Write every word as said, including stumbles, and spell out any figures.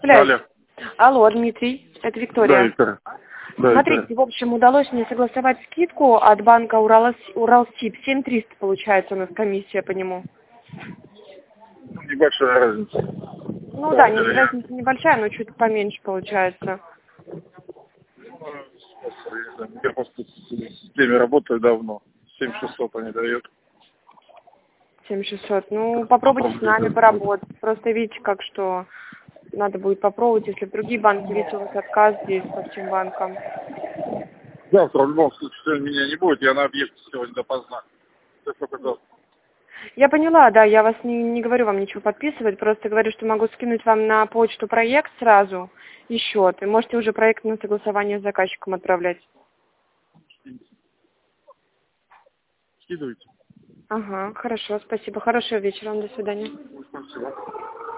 Алло. Алло, Дмитрий, это Виктория. Да, Виктория. Да, Смотрите, Виктория. в общем, удалось мне согласовать скидку от банка Уралс... Уралсиб. семь тысяч триста получается у нас комиссия по нему. Небольшая разница. Ну Да, да, не, Виктория, я- разница небольшая, но чуть поменьше получается. Я просто с теми работаю давно. семь шестьсот они дают. семь тысяч шестьсот. Ну, попробуйте с нами поработать. Просто видите, как что надо будет попробовать, если в другие банки, видите, у вас отказ здесь по всем банкам. Завтра в любом случае сегодня меня не будет, я на объекте сегодня допоздна. Все только завтра. Я поняла, да, я вас не, не говорю вам ничего подписывать, просто говорю, что могу скинуть вам на почту проект сразу и счет, и можете уже проект на согласование с заказчиком отправлять. Скидывайте. Ага, хорошо, спасибо, хорошего вечера вам, до свидания. Спасибо.